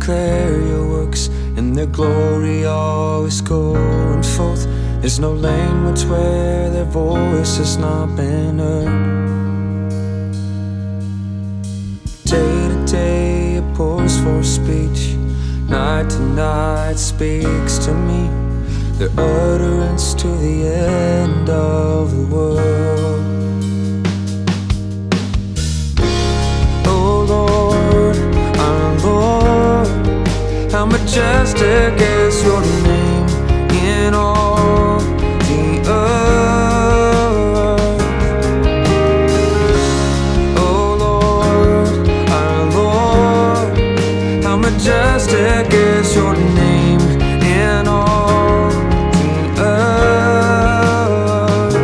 declare your works, and their glory always going forth. There's no language where their voice has not been heard. Day to day it pours forth speech, night to night speaks to me, their utterance to the end of the world. Oh Lord, our Lord, how majestic is your name in all the earth. Oh Lord, our Lord, how majestic is your name in all the earth.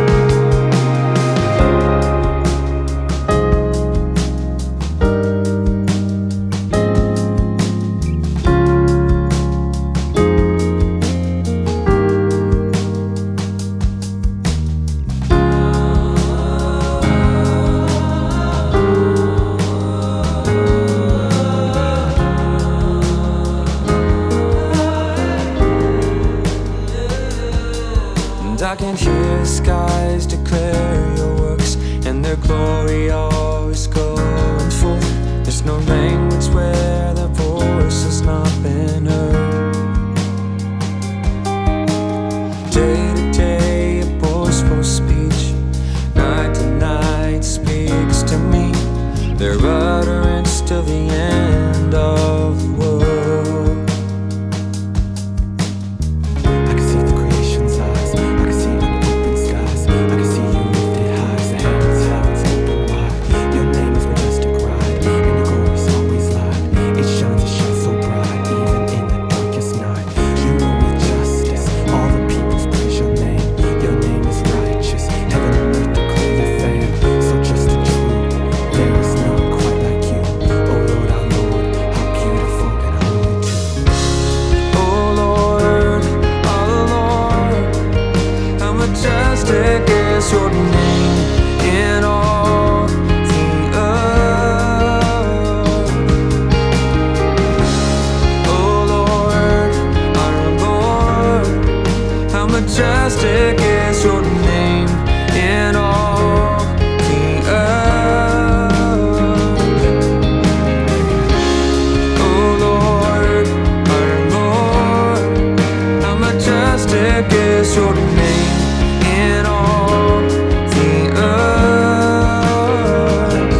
I can hear the skies declare your works, and their glory always going forth. There's no language where their voice has not been heard. Day to day it pours forth speech, night to night speaks to me, their utterance till the end of the world. Majestic is your name in all the earth. Oh Lord, our Lord, how majestic is your name in all the earth. Oh Lord, our Lord, how majestic is your name in all the earth.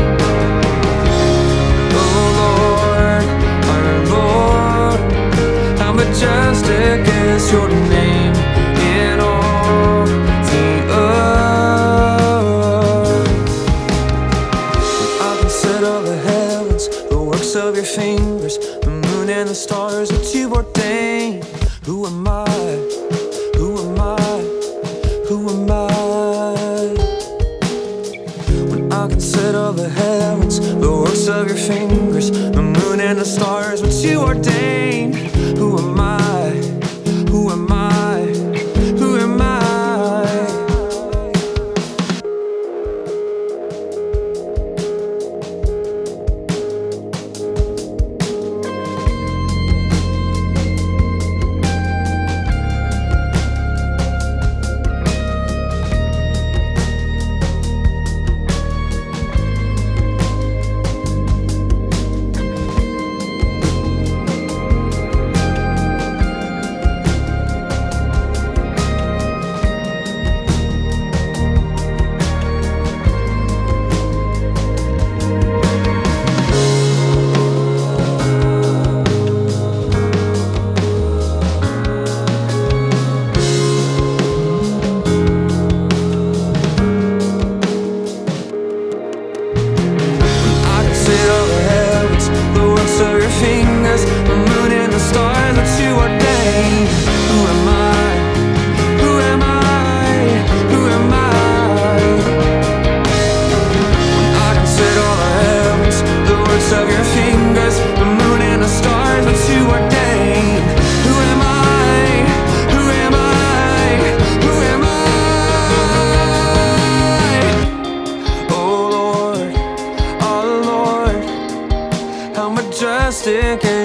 Oh Lord, our Lord, how majestic is your name in all the earth. When I consider the heavens, the works of your fingers, the moon and the stars that you ordained, who am I? Who am I? Who am I? When I consider the heavens, the works of your fingers, the moon and the stars which you ordained, who am I? Who am I? Who am I?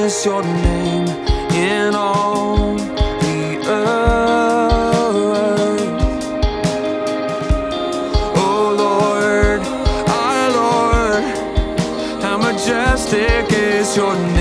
is your name in all the earth. Oh Lord, our Lord, how majestic is your name.